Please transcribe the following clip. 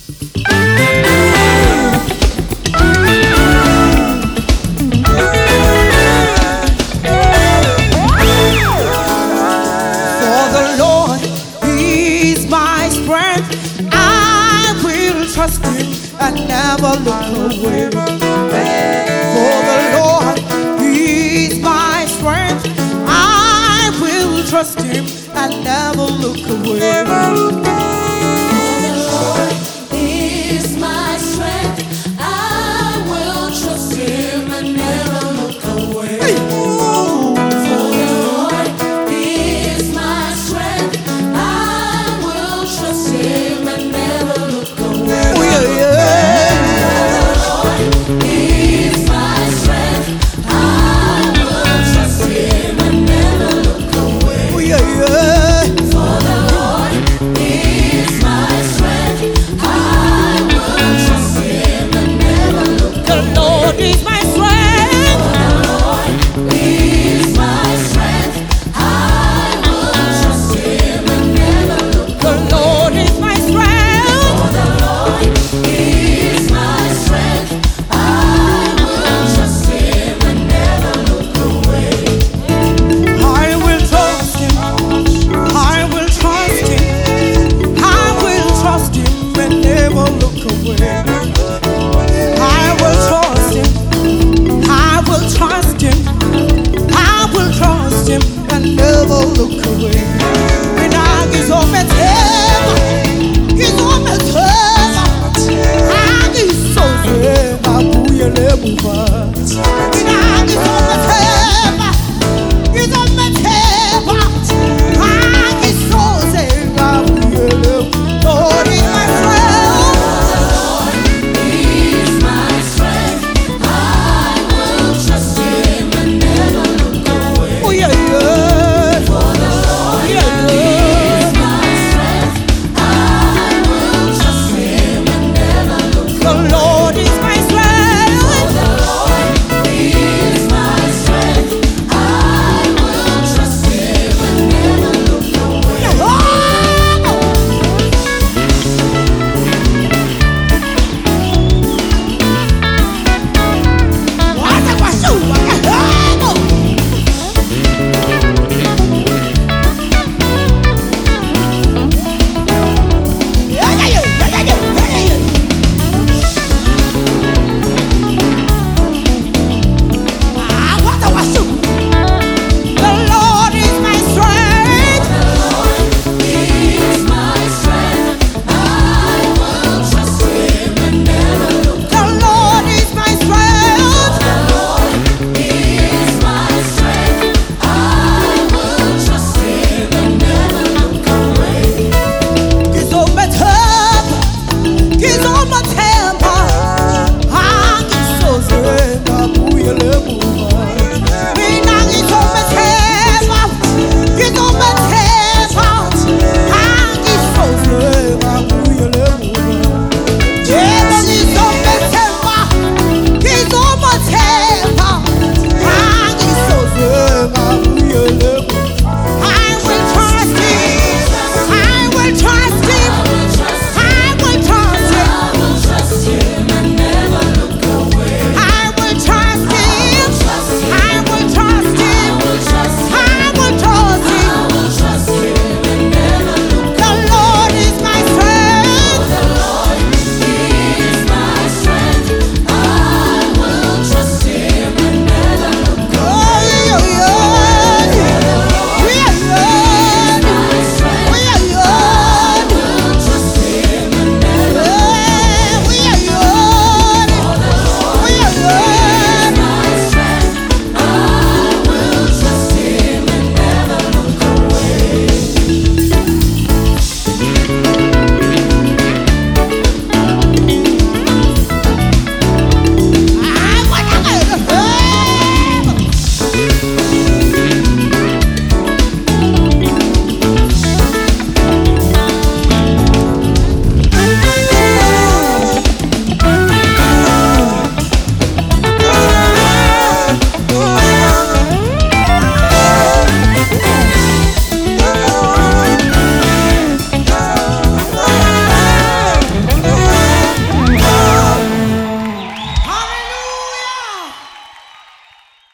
Trust Him and never look away. For the Lord, He is my strength. I will trust Him and never look away. For the Lord is my strength. I will trust Him and never look away. For the Lord is my strength. I will trust Him and never look away. Look away.